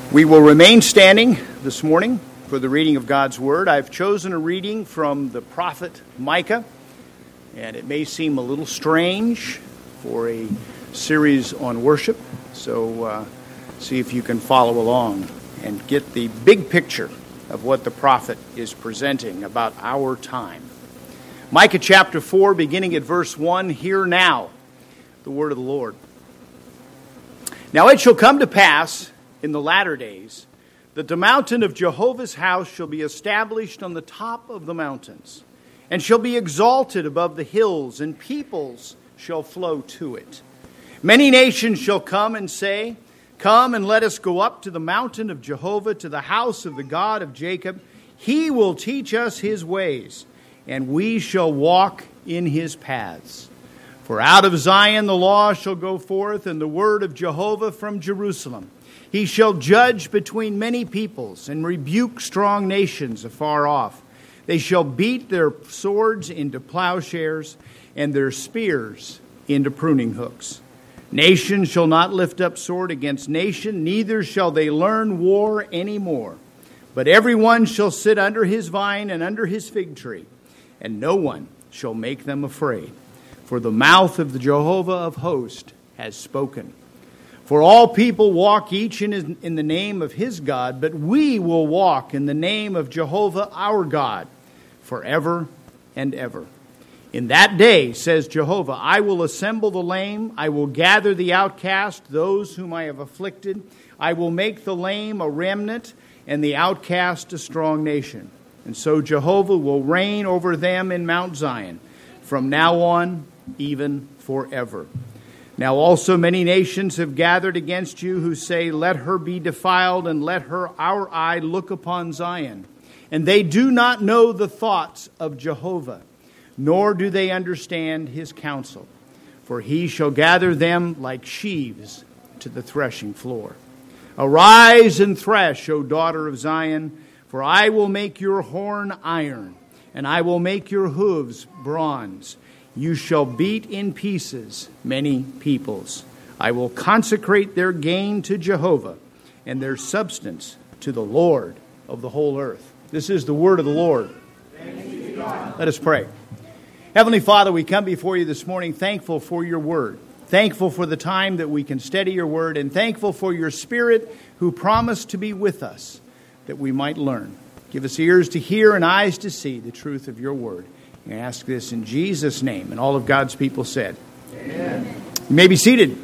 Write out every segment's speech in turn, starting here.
We will remain standing this morning for the reading of God's Word. I've chosen a reading from the prophet Micah, and it may seem a little strange for a series on worship, so see if you can follow along and get the big picture of what the prophet is presenting about our time. Micah chapter 4, beginning at verse 1, hear now the word of the Lord. Now it shall come to pass in the latter days that the mountain of Jehovah's house shall be established on the top of the mountains, and shall be exalted above the hills, and peoples shall flow to it. Many nations shall come and say, Come and let us go up to the mountain of Jehovah, to the house of the God of Jacob. He will teach us his ways, and we shall walk in his paths. For out of Zion the law shall go forth, and the word of Jehovah from Jerusalem. He shall judge between many peoples, and rebuke strong nations afar off. They shall beat their swords into plowshares, and their spears into pruning hooks. Nation shall not lift up sword against nation, neither shall they learn war any more. But every one shall sit under his vine and under his fig tree, and no one shall make them afraid. For the mouth of the Jehovah of hosts has spoken. For all people walk each in the name of his God, but we will walk in the name of Jehovah our God forever and ever. In that day, says Jehovah, I will assemble the lame, I will gather the outcast, those whom I have afflicted. I will make the lame a remnant, and the outcast a strong nation. And so Jehovah will reign over them in Mount Zion, from now on, even forever. Now also many nations have gathered against you, who say, Let her be defiled, and let our eye look upon Zion. And they do not know the thoughts of Jehovah, nor do they understand his counsel. For he shall gather them like sheaves to the threshing floor. Arise and thresh, O daughter of Zion, for I will make your horn iron, and I will make your hooves bronze. You shall beat in pieces many peoples. I will consecrate their gain to Jehovah, and their substance to the Lord of the whole earth. This is the word of the Lord. Thanks be to God. Let us pray. Heavenly Father, we come before you this morning thankful for your word, thankful for the time that we can study your word, and thankful for your Spirit who promised to be with us that we might learn. Give us ears to hear and eyes to see the truth of your word. I ask this in Jesus' name, and all of God's people said, Amen. You may be seated.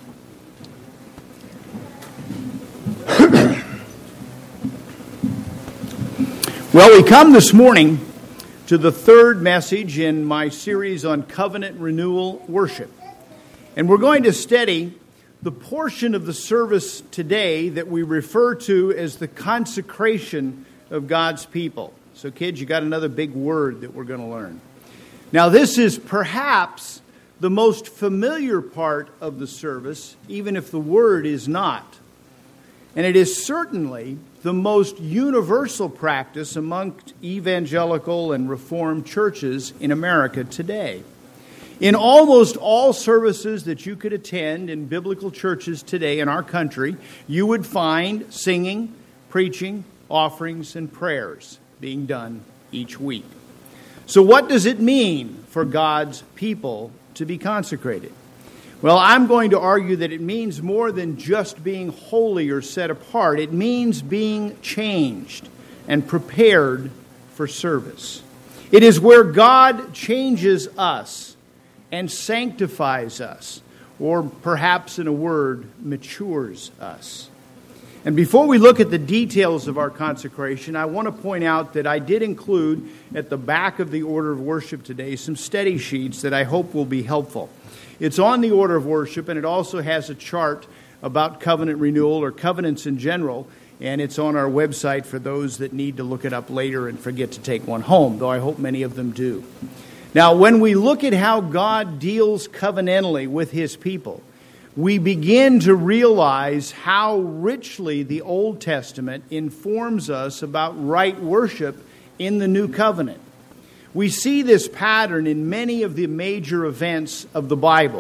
Well, we come this morning to the third message in my series on covenant renewal worship. And we're going to study the portion of the service today that we refer to as the consecration of God's people. So kids, you got another big word that we're going to learn. Now this is perhaps the most familiar part of the service, even if the word is not. And it is certainly the most universal practice amongst evangelical and Reformed churches in America today. In almost all services that you could attend in biblical churches today in our country, you would find singing, preaching, offerings, and prayers being done each week. So what does it mean for God's people to be consecrated? Well, I'm going to argue that it means more than just being holy or set apart. It means being changed and prepared for service. It is where God changes us and sanctifies us, or perhaps in a word, matures us. And before we look at the details of our consecration, I want to point out that I did include at the back of the order of worship today some study sheets that I hope will be helpful. It's on the order of worship, and it also has a chart about covenant renewal or covenants in general, and it's on our website for those that need to look it up later and forget to take one home, though I hope many of them do. Now, when we look at how God deals covenantally with his people, we begin to realize how richly the Old Testament informs us about right worship in the New Covenant. We see this pattern in many of the major events of the Bible.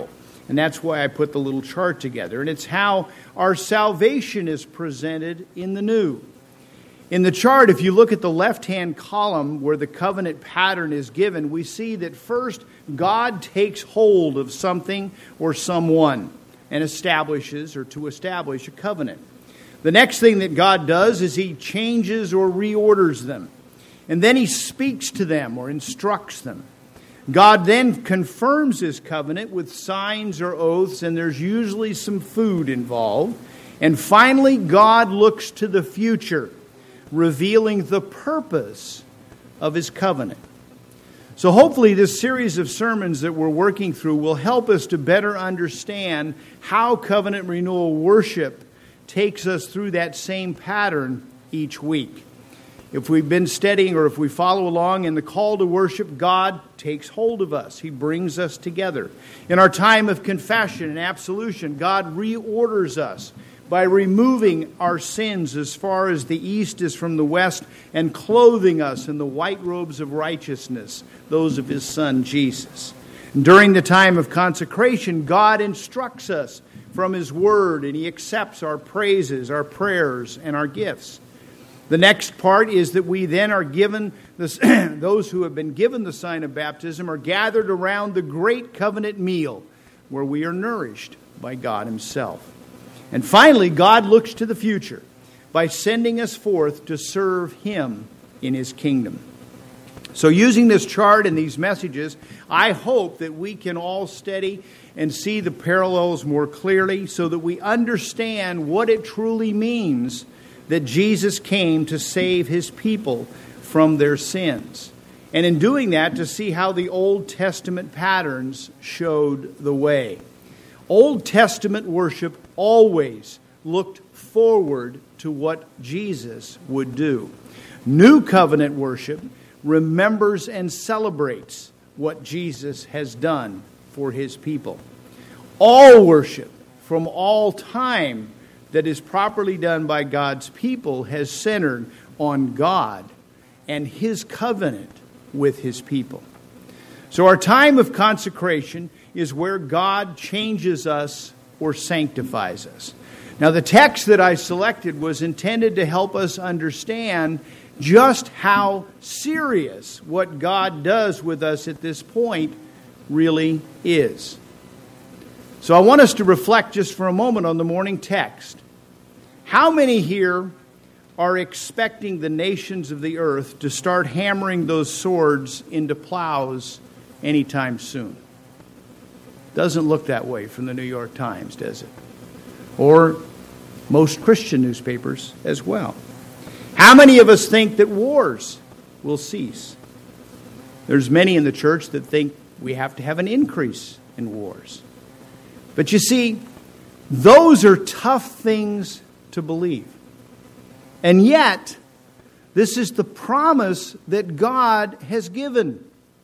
And that's why I put the little chart together. And it's how our salvation is presented in the new. In the chart, if you look at the left-hand column where the covenant pattern is given, we see that first God takes hold of something or someone and establishes or to establish a covenant. The next thing that God does is He changes or reorders them. And then He speaks to them or instructs them. God then confirms His covenant with signs or oaths, and there's usually some food involved. And finally, God looks to the future, revealing the purpose of His covenant. So hopefully this series of sermons that we're working through will help us to better understand how covenant renewal worship takes us through that same pattern each week. If we've been studying or if we follow along in the call to worship, God takes hold of us. He brings us together. In our time of confession and absolution, God reorders us by removing our sins as far as the east is from the west and clothing us in the white robes of righteousness, those of His Son, Jesus. And during the time of consecration, God instructs us from His Word, and He accepts our praises, our prayers, and our gifts. The next part is that we then are given, those who have been given the sign of baptism are gathered around the great covenant meal where we are nourished by God Himself. And finally, God looks to the future by sending us forth to serve Him in His kingdom. So using this chart and these messages, I hope that we can all study and see the parallels more clearly so that we understand what it truly means that Jesus came to save His people from their sins. And in doing that, to see how the Old Testament patterns showed the way. Old Testament worship always looked forward to what Jesus would do. New covenant worship remembers and celebrates what Jesus has done for His people. All worship from all time that is properly done by God's people has centered on God and His covenant with His people. So our time of consecration is where God changes us or sanctifies us. Now the text that I selected was intended to help us understand just how serious what God does with us at this point really is. So I want us to reflect just for a moment on the morning text. How many here are expecting the nations of the earth to start hammering those swords into plows anytime soon? Doesn't look that way from the New York Times, does it? Or most Christian newspapers as well. How many of us think that wars will cease? There's many in the church that think we have to have an increase in wars. But you see, those are tough things to believe. And yet, this is the promise that God has given.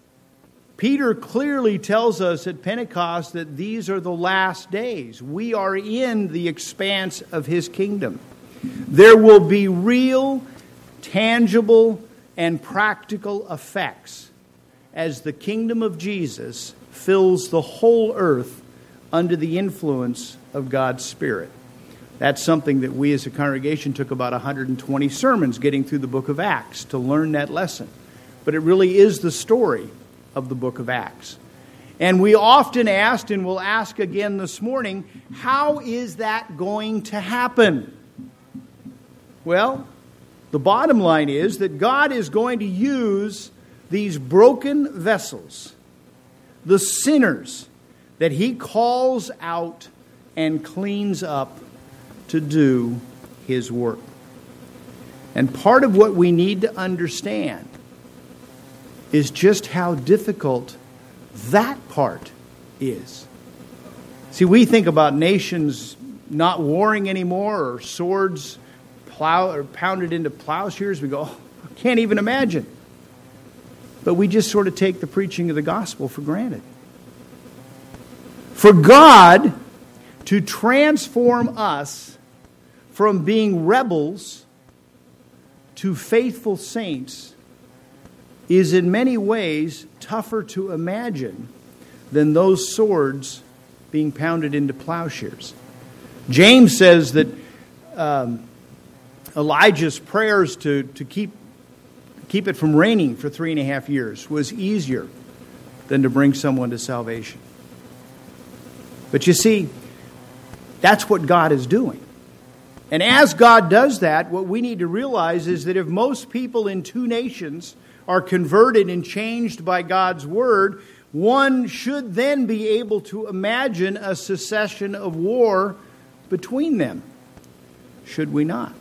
Peter clearly tells us at Pentecost that these are the last days. We are in the expanse of His kingdom. There will be real, tangible, and practical effects as the kingdom of Jesus fills the whole earth under the influence of God's Spirit. That's something that we as a congregation took about 120 sermons getting through the book of Acts to learn that lesson. But it really is the story of the book of Acts. And we often asked, and will ask again this morning, how is that going to happen? Well, the bottom line is that God is going to use these broken vessels, the sinners that He calls out and cleans up to do His work. And part of what we need to understand is just how difficult that part is. See, we think about nations not warring anymore or swords pounded into plowshares. We go, oh, I can't even imagine. But we just sort of take the preaching of the gospel for granted. For God to transform us from being rebels to faithful saints is in many ways tougher to imagine than those swords being pounded into plowshares. James says that Elijah's prayers to keep it from raining for 3.5 years was easier than to bring someone to salvation. But you see, that's what God is doing. And as God does that, what we need to realize is that if most people in 2 nations are converted and changed by God's word, one should then be able to imagine a cessation of war between them. Should we not?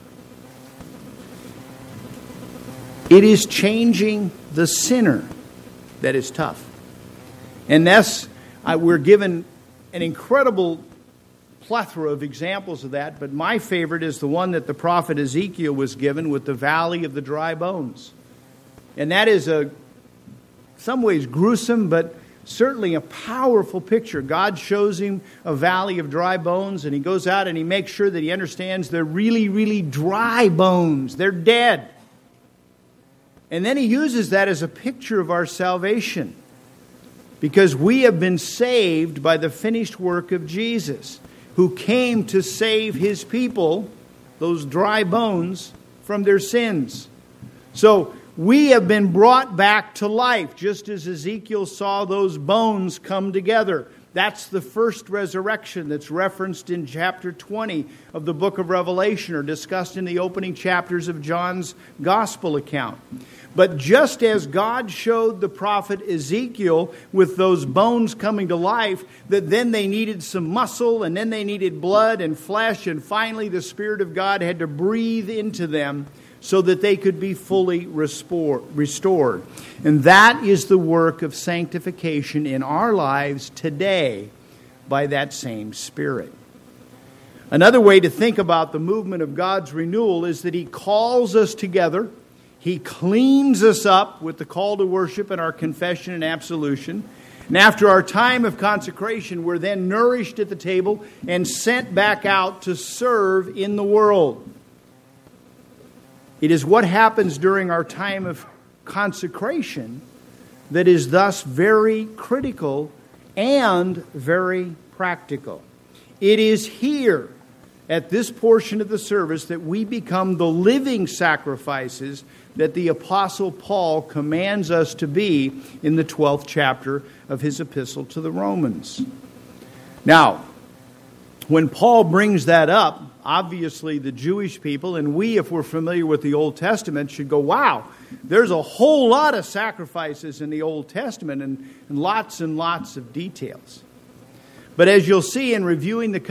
It is changing the sinner that is tough. And thus, we're given an incredible plethora of examples of that, but my favorite is the one that the prophet Ezekiel was given with the valley of the dry bones. And that is some ways gruesome, but certainly a powerful picture. God shows him a valley of dry bones, and he goes out and he makes sure that he understands they're really, really dry bones. They're dead. And then he uses that as a picture of our salvation, because we have been saved by the finished work of Jesus, who came to save his people, those dry bones, from their sins. So we have been brought back to life, just as Ezekiel saw those bones come together. That's the first resurrection that's referenced in chapter 20 of the book of Revelation, or discussed in the opening chapters of John's gospel account. But just as God showed the prophet Ezekiel with those bones coming to life, that then they needed some muscle, and then they needed blood and flesh, and finally the Spirit of God had to breathe into them so that they could be fully restored. And that is the work of sanctification in our lives today by that same Spirit. Another way to think about the movement of God's renewal is that he calls us together. He cleans us up with the call to worship and our confession and absolution. And after our time of consecration, we're then nourished at the table and sent back out to serve in the world. It is what happens during our time of consecration that is thus very critical and very practical. It is here, at this portion of the service, that we become the living sacrifices that the Apostle Paul commands us to be in the 12th chapter of his epistle to the Romans. Now, when Paul brings that up, obviously the Jewish people, and we, if we're familiar with the Old Testament, should go, wow, there's a whole lot of sacrifices in the Old Testament and lots of details. But as you'll see in reviewing the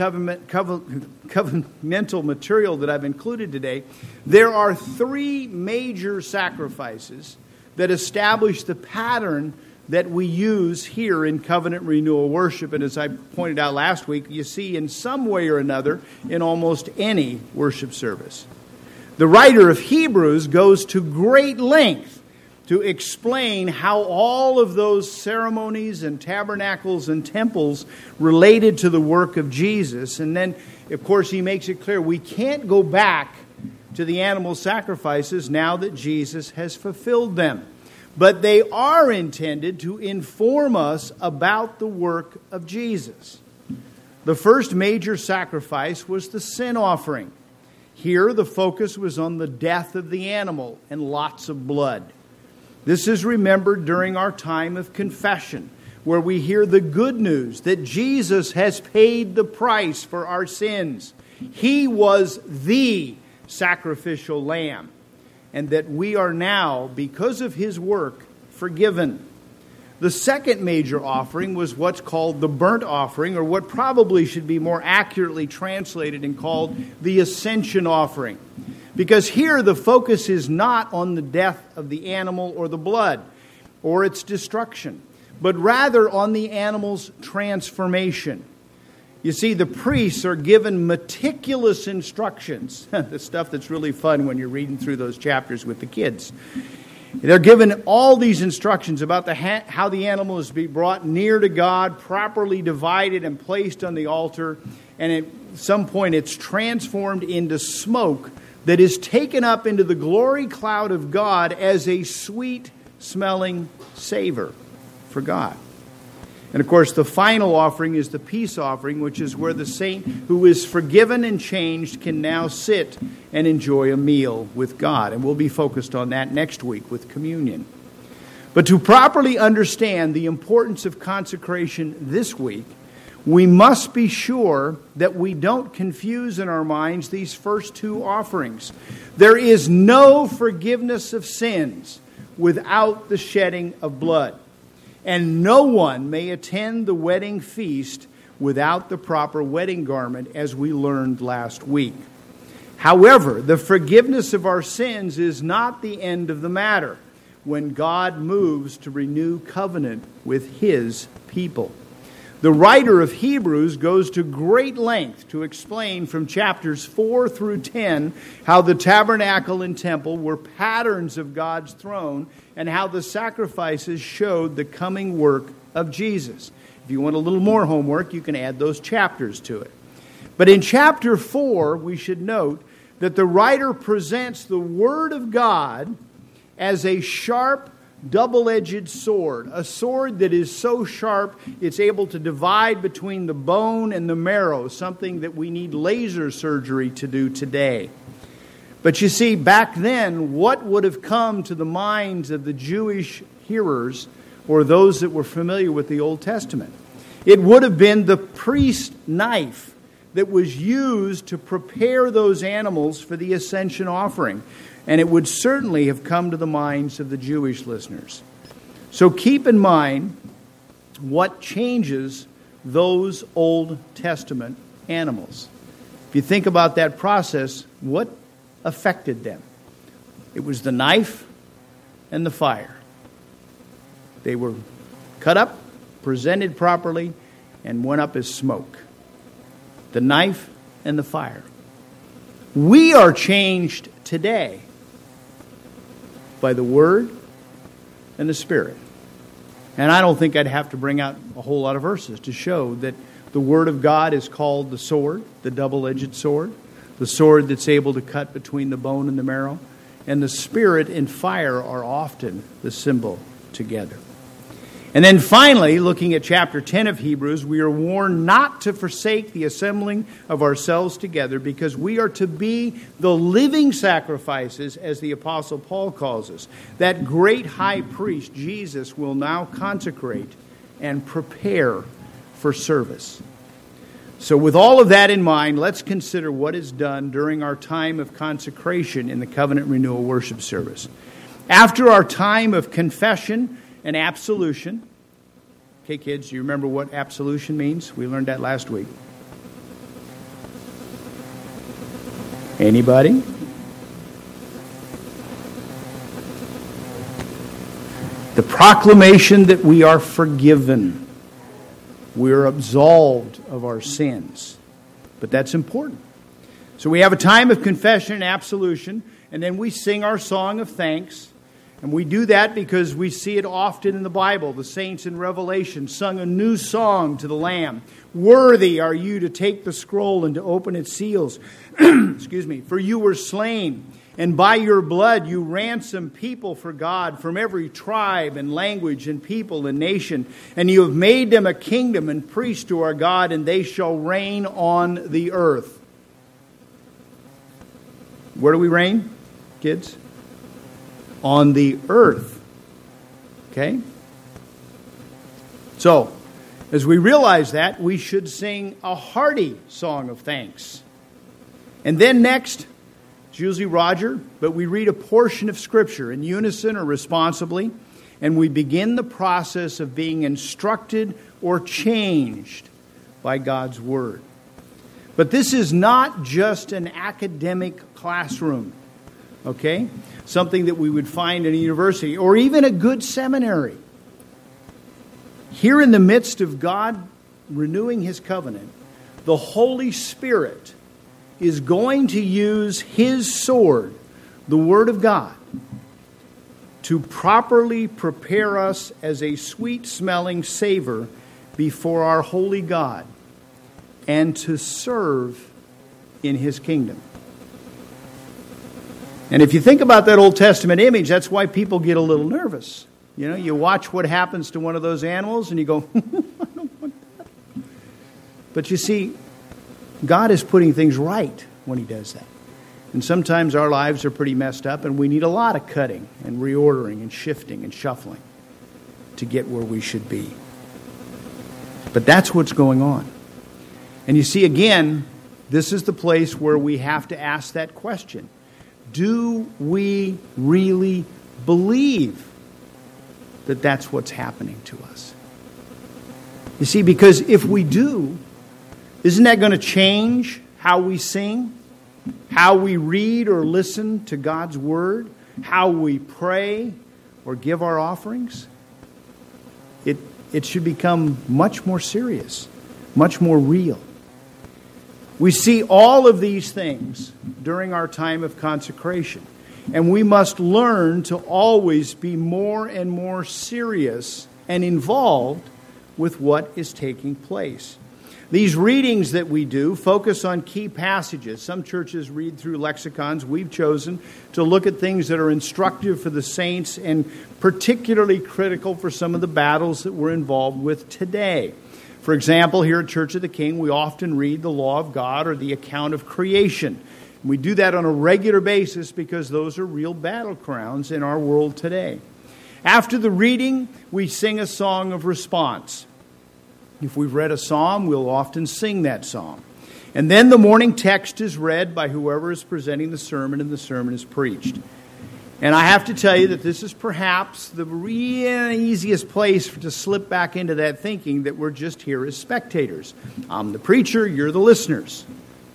covenantal material that I've included today, there are 3 major sacrifices that establish the pattern that we use here in covenant renewal worship. And as I pointed out last week, you see in some way or another in almost any worship service. The writer of Hebrews goes to great length to explain how all of those ceremonies and tabernacles and temples related to the work of Jesus. And then, of course, he makes it clear we can't go back to the animal sacrifices now that Jesus has fulfilled them. But they are intended to inform us about the work of Jesus. The first major sacrifice was the sin offering. Here, the focus was on the death of the animal and lots of blood. This is remembered during our time of confession, where we hear the good news that Jesus has paid the price for our sins. He was the sacrificial lamb, and that we are now, because of his work, forgiven. The second major offering was what's called the burnt offering, or what probably should be more accurately translated and called the ascension offering. Because here the focus is not on the death of the animal or the blood or its destruction, but rather on the animal's transformation. You see, the priests are given meticulous instructions. The stuff that's really fun when you're reading through those chapters with the kids. They're given all these instructions about how the animal is to be brought near to God, properly divided and placed on the altar, and at some point it's transformed into smoke that is taken up into the glory cloud of God as a sweet-smelling savor for God. And of course, the final offering is the peace offering, which is where the saint who is forgiven and changed can now sit and enjoy a meal with God. And we'll be focused on that next week with communion. But to properly understand the importance of consecration this week, we must be sure that we don't confuse in our minds these first two offerings. There is no forgiveness of sins without the shedding of blood. And no one may attend the wedding feast without the proper wedding garment, as we learned last week. However, the forgiveness of our sins is not the end of the matter when God moves to renew covenant with His people. The writer of Hebrews goes to great length to explain from chapters 4 through 10 how the tabernacle and temple were patterns of God's throne and how the sacrifices showed the coming work of Jesus. If you want a little more homework, you can add those chapters to it. But in chapter 4, we should note that the writer presents the Word of God as a sharp, double-edged sword, a sword that is so sharp it's able to divide between the bone and the marrow, something that we need laser surgery to do today. But you see, back then, what would have come to the minds of the Jewish hearers or those that were familiar with the Old Testament? It would have been the priest's knife that was used to prepare those animals for the ascension offering. And it would certainly have come to the minds of the Jewish listeners. So keep in mind what changes those Old Testament animals. If you think about that process, what affected them? It was the knife and the fire. They were cut up, presented properly, and went up as smoke. The knife and the fire. We are changed today by the Word and the Spirit. And I don't think I'd have to bring out a whole lot of verses to show that the Word of God is called the sword, the double-edged sword, the sword that's able to cut between the bone and the marrow, and the Spirit and fire are often the symbol together. And then finally, looking at chapter 10 of Hebrews, we are warned not to forsake the assembling of ourselves together because we are to be the living sacrifices, as the Apostle Paul calls us. That great high priest, Jesus, will now consecrate and prepare for service. So with all of that in mind, let's consider what is done during our time of consecration in the Covenant Renewal Worship Service. After our time of confession and absolution. Okay, kids, do you remember what absolution means? We learned that last week. Anybody? The proclamation that we are forgiven. We are absolved of our sins. But that's important. So we have a time of confession and absolution, and then we sing our song of thanks. And we do that because we see it often in the Bible. The saints in Revelation sung a new song to the Lamb. Worthy are you to take the scroll and to open its seals. Excuse me. For you were slain, and by your blood you ransomed people for God from every tribe and language and people and nation. And you have made them a kingdom and priests to our God, and they shall reign on the earth. Where do we reign, kids? On the earth. Okay? So, as we realize that, we should sing a hearty song of thanks. And then next, it's usually Roger, but we read a portion of Scripture in unison or responsibly, and we begin the process of being instructed or changed by God's Word. But this is not just an academic classroom. Okay? Something that we would find in a university or even a good seminary. Here in the midst of God renewing His covenant, the Holy Spirit is going to use His sword, the Word of God, to properly prepare us as a sweet-smelling savor before our holy God and to serve in His kingdom. And if you think about that Old Testament image, that's why people get a little nervous. You know, you watch what happens to one of those animals and you go, But you see, God is putting things right when He does that. And sometimes our lives are pretty messed up, and we need a lot of cutting and reordering and shifting and shuffling to get where we should be. But that's what's going on. And you see, again, this is the place where we have to ask that question. Do we really believe that that's what's happening to us? You see, because if we do, isn't that going to change how we sing, how we read or listen to God's Word, how we pray or give our offerings? It should become much more serious, much more real. We see all of these things during our time of consecration, and we must learn to always be more and more serious and involved with what is taking place. These readings that we do focus on key passages. Some churches read through lexicons. We've chosen to look at things that are instructive for the saints and particularly critical for some of the battles that we're involved with today. For example, here at Church of the King, we often read the law of God or the account of creation. We do that on a regular basis because those are real battlegrounds in our world today. After the reading, we sing a song of response. If we've read a psalm, we'll often sing that psalm. And then the morning text is read by whoever is presenting the sermon, and the sermon is preached. And I have to tell you that this is perhaps the real easiest place to slip back into that thinking that we're just here as spectators. I'm the preacher, you're the listeners.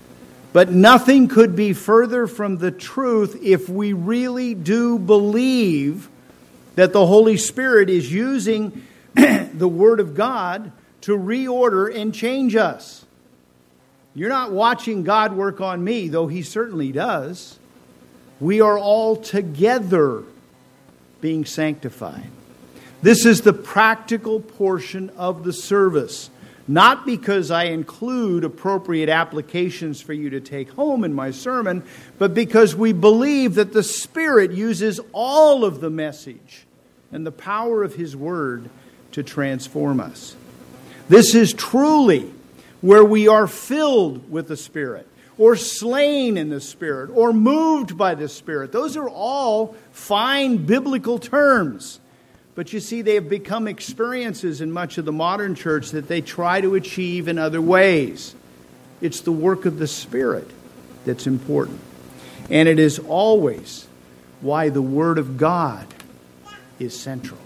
But nothing could be further from the truth if we really do believe that the Holy Spirit is using the Word of God to reorder and change us. You're not watching God work on me, though He certainly does. We are all together being sanctified. This is the practical portion of the service. Not because I include appropriate applications for you to take home in my sermon, but because we believe that the Spirit uses all of the message and the power of His Word to transform us. This is truly where we are filled with the Spirit, or slain in the Spirit, or moved by the Spirit. Those are all fine biblical terms. But you see, they have become experiences in much of the modern church that they try to achieve in other ways. It's the work of the Spirit that's important. And it is always why the Word of God is central.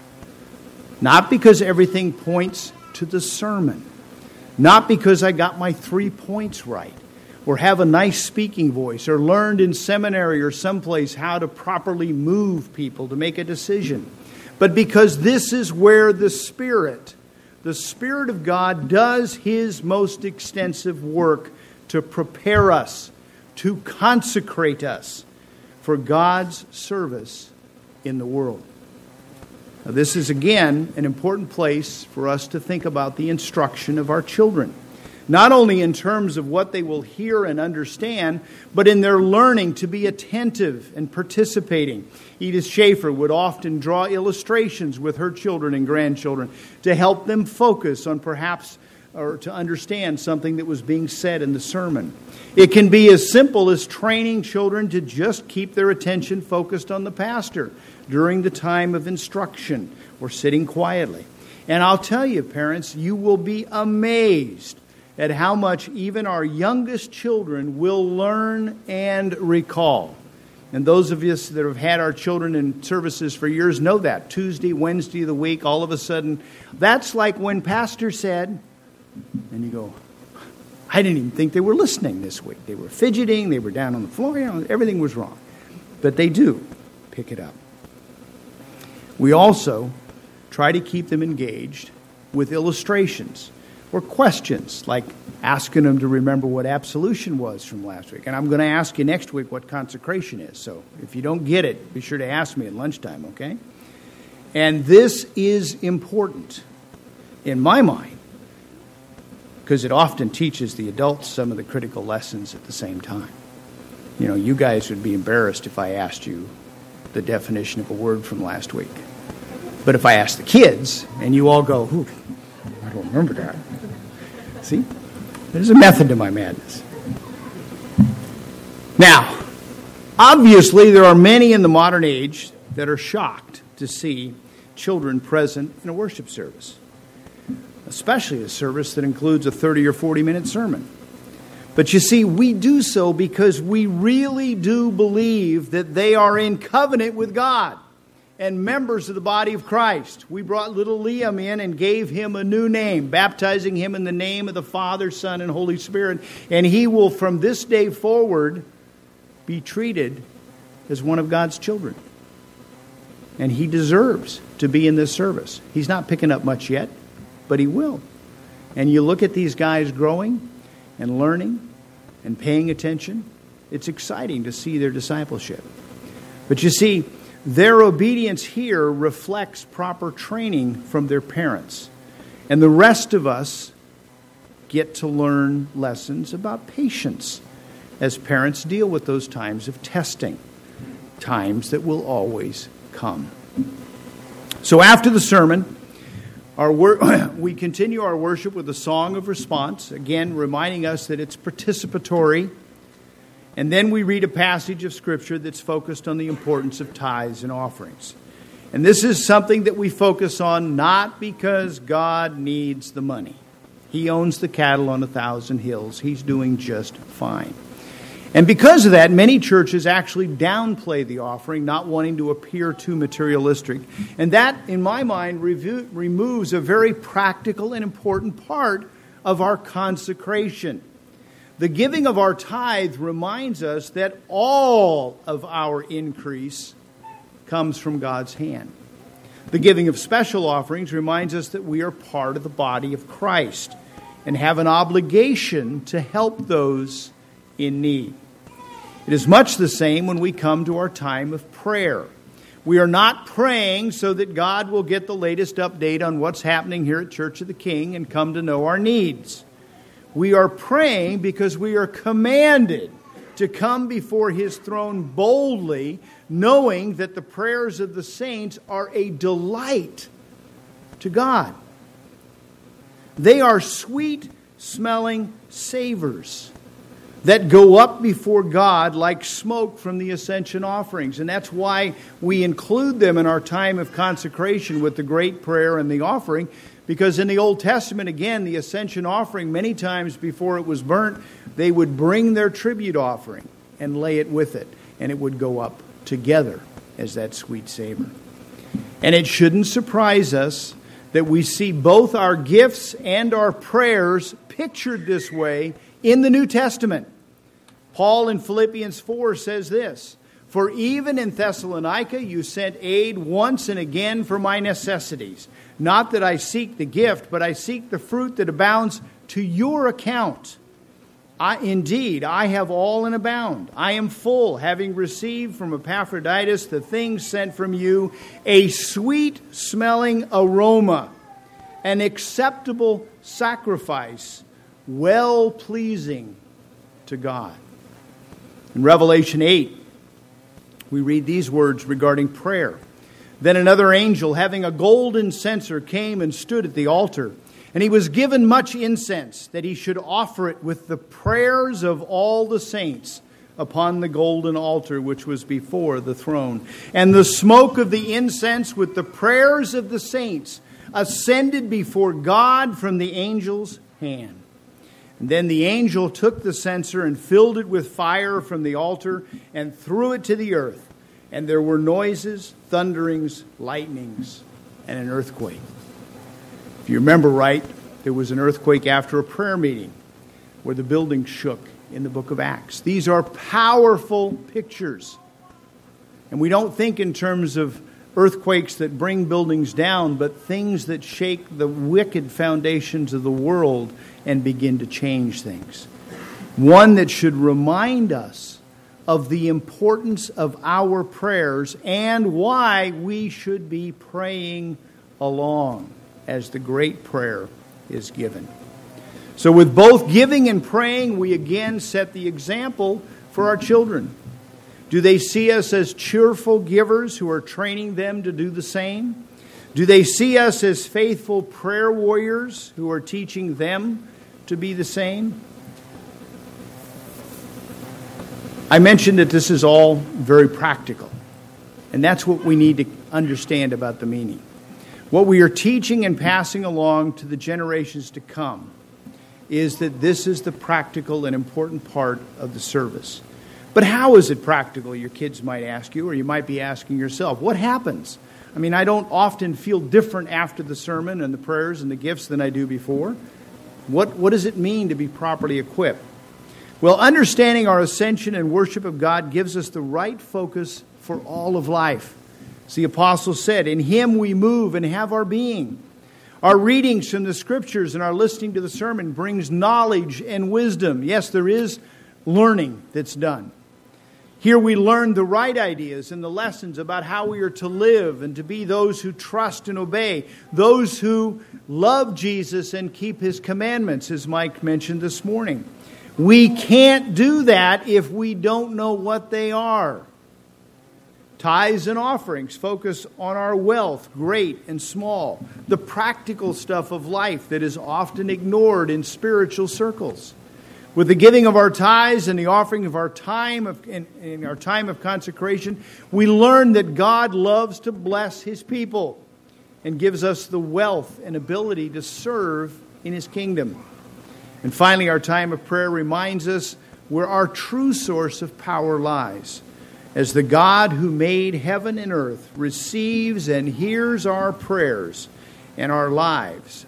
Not because everything points to the sermon. Not because I got my 3 points right, or have a nice speaking voice, or learned in seminary or someplace how to properly move people to make a decision. But because this is where the Spirit of God does His most extensive work to prepare us, to consecrate us for God's service in the world. Now, this is, again, an important place for us to think about the instruction of our children. Not only in terms of what they will hear and understand, but in their learning to be attentive and participating. Edith Schaefer would often draw illustrations with her children and grandchildren to help them focus on perhaps or to understand something that was being said in the sermon. It can be as simple as training children to just keep their attention focused on the pastor during the time of instruction or sitting quietly. And I'll tell you, parents, you will be amazed at how much even our youngest children will learn and recall. And those of us that have had our children in services for years know that. Tuesday, Wednesday of the week, all of a sudden, that's like when Pastor said, and you go, I didn't even think they were listening this week. They were fidgeting, they were down on the floor, everything was wrong. But they do pick it up. We also try to keep them engaged with illustrations or questions, like asking them to remember what absolution was from last week. And I'm going to ask you next week what consecration is. So if you don't get it, be sure to ask me at lunchtime, okay? And this is important in my mind because it often teaches the adults some of the critical lessons at the same time. You know, you guys would be embarrassed if I asked you the definition of a word from last week. But if I ask the kids, and you all go, I don't remember that. See? There's a method to my madness. Now, obviously, there are many in the modern age that are shocked to see children present in a worship service, especially a service that includes a 30 or 40-minute sermon. But you see, we do so because we really do believe that they are in covenant with God and members of the body of Christ. We brought little Liam in and gave him a new name, baptizing him in the name of the Father, Son, and Holy Spirit. And he will, from this day forward, be treated as one of God's children. And he deserves to be in this service. He's not picking up much yet, but he will. And you look at these guys growing and learning and paying attention. It's exciting to see their discipleship. But you see, their obedience here reflects proper training from their parents. And the rest of us get to learn lessons about patience as parents deal with those times of testing, times that will always come. So after the sermon, we continue our worship with a song of response, again reminding us that it's participatory. And then we read a passage of Scripture that's focused on the importance of tithes and offerings. And this is something that we focus on not because God needs the money. He owns the cattle on 1,000 hills. He's doing just fine. And because of that, many churches actually downplay the offering, not wanting to appear too materialistic. And that, in my mind, removes a very practical and important part of our consecration. The giving of our tithe reminds us that all of our increase comes from God's hand. The giving of special offerings reminds us that we are part of the body of Christ and have an obligation to help those in need. It is much the same when we come to our time of prayer. We are not praying so that God will get the latest update on what's happening here at Church of the King and come to know our needs. We are praying because we are commanded to come before His throne boldly, knowing that the prayers of the saints are a delight to God. They are sweet-smelling savors that go up before God like smoke from the ascension offerings. And that's why we include them in our time of consecration with the great prayer and the offering. Because in the Old Testament, again, the ascension offering, many times before it was burnt, they would bring their tribute offering and lay it with it. And it would go up together as that sweet savor. And it shouldn't surprise us that we see both our gifts and our prayers pictured this way in the New Testament. Paul in Philippians 4 says this, "For even in Thessalonica you sent aid once and again for my necessities. Not that I seek the gift, but I seek the fruit that abounds to your account. Indeed, I have all and abound. I am full, having received from Epaphroditus the things sent from you, a sweet-smelling aroma, an acceptable sacrifice, well-pleasing to God." In Revelation 8, we read these words regarding prayer. "Then another angel, having a golden censer, came and stood at the altar. And he was given much incense, that he should offer it with the prayers of all the saints upon the golden altar which was before the throne. And the smoke of the incense with the prayers of the saints ascended before God from the angel's hand. And then the angel took the censer and filled it with fire from the altar and threw it to the earth. And there were noises, thunderings, lightnings, and an earthquake." If you remember right, there was an earthquake after a prayer meeting where the building shook in the book of Acts. These are powerful pictures. And we don't think in terms of earthquakes that bring buildings down, but things that shake the wicked foundations of the world and begin to change things. One that should remind us of the importance of our prayers and why we should be praying along as the great prayer is given. So with both giving and praying, we again set the example for our children. Do they see us as cheerful givers who are training them to do the same? Do they see us as faithful prayer warriors who are teaching them to be the same? I mentioned that this is all very practical, and that's what we need to understand about the meaning. What we are teaching and passing along to the generations to come is that this is the practical and important part of the service. But how is it practical, your kids might ask you, or you might be asking yourself. What happens? I mean, I don't often feel different after the sermon and the prayers and the gifts than I do before. What does it mean to be properly equipped? Well, understanding our ascension and worship of God gives us the right focus for all of life. As the apostle said, in Him we move and have our being. Our readings from the Scriptures and our listening to the sermon brings knowledge and wisdom. Yes, there is learning that's done. Here we learn the right ideas and the lessons about how we are to live and to be those who trust and obey, those who love Jesus and keep His commandments, as Mike mentioned this morning. We can't do that if we don't know what they are. Tithes and offerings focus on our wealth, great and small, the practical stuff of life that is often ignored in spiritual circles. With the giving of our tithes and the offering of our time in our time of consecration, we learn that God loves to bless His people and gives us the wealth and ability to serve in His kingdom. And finally, our time of prayer reminds us where our true source of power lies. As the God who made heaven and earth receives and hears our prayers and our lives,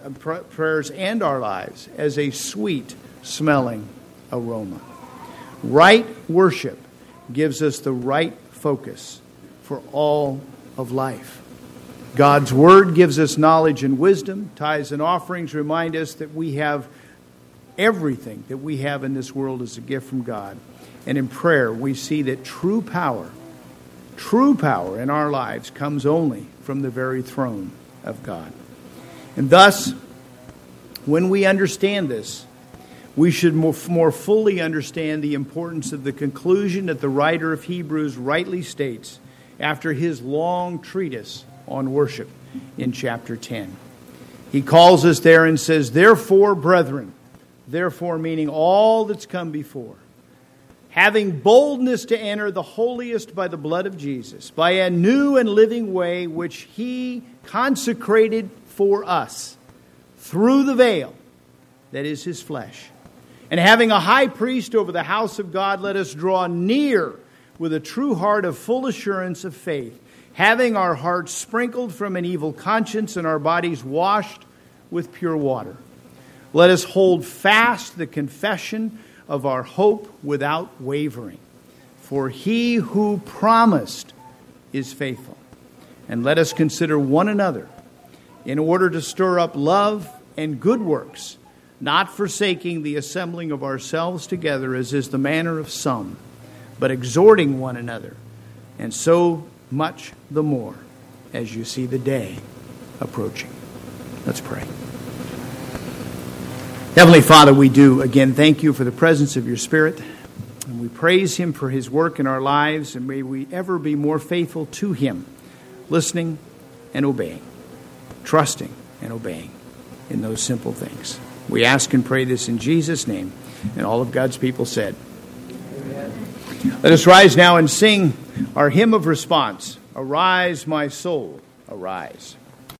as a sweet smelling aroma. Right worship gives us the right focus for all of life. God's Word gives us knowledge and wisdom. Tithes and offerings remind us that we have everything that we have in this world is a gift from God. And in prayer, we see that true power in our lives comes only from the very throne of God. And thus, when we understand this, we should more fully understand the importance of the conclusion that the writer of Hebrews rightly states after his long treatise on worship in chapter 10. He calls us there and says, "Therefore, brethren," therefore meaning all that's come before, "having boldness to enter the holiest by the blood of Jesus, by a new and living way which He consecrated for us through the veil, that is His flesh. And having a high priest over the house of God, let us draw near with a true heart of full assurance of faith, having our hearts sprinkled from an evil conscience and our bodies washed with pure water. Let us hold fast the confession of our hope without wavering. For He who promised is faithful. And let us consider one another in order to stir up love and good works, not forsaking the assembling of ourselves together, as is the manner of some, but exhorting one another, and so much the more as you see the day approaching." Let's pray. Heavenly Father, we do again thank You for the presence of Your Spirit, and we praise Him for His work in our lives, and may we ever be more faithful to Him, listening and obeying, trusting and obeying in those simple things. We ask and pray this in Jesus' name, and all of God's people said, Amen. Let us rise now and sing our hymn of response, "Arise, my soul, arise."